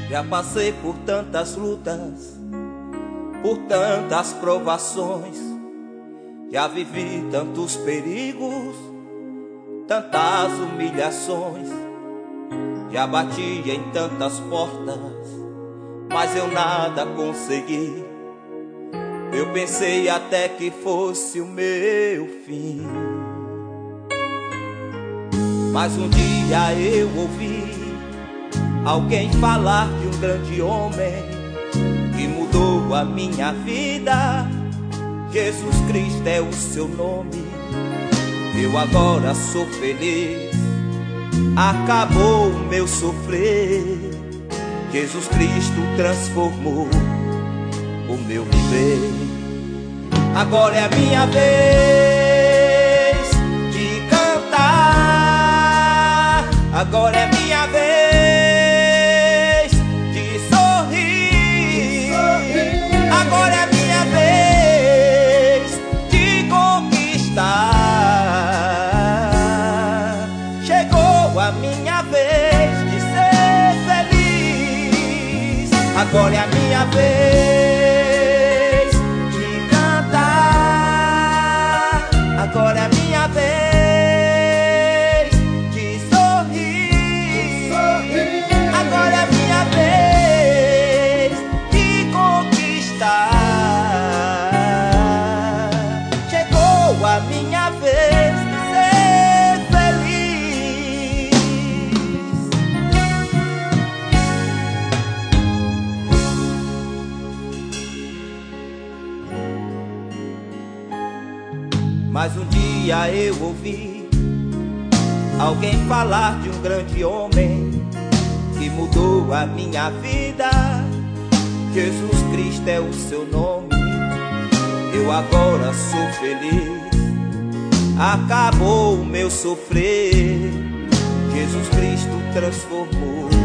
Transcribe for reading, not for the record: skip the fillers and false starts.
Já passei por tantas lutas, por tantas provações. Já vivi tantos perigos, tantas humilhações. Já bati em tantas portas, mas eu nada consegui. Eu pensei até que fosse o meu fim. Mas um dia eu ouvi alguém falar de um grande homem que mudou a minha vida. Jesus Cristo é o seu nome. Eu agora sou feliz, acabou o meu sofrer. Jesus Cristo transformou o meu viver. Agora é a minha vez de cantar. Agora é minha vez de sorrir. Agora é minha vez de conquistar. Chegou a minha vez de ser feliz. Agora é a minha vez de cantar. Agora é a minha vez de sorrir. Agora é a minha vez de conquistar. Chegou a minha vez de ser feliz. Mas um dia eu ouvi alguém falar de um grande homem que mudou a minha vida. Jesus Cristo é o seu nome. Eu agora sou feliz, acabou o meu sofrer. Jesus Cristo transformou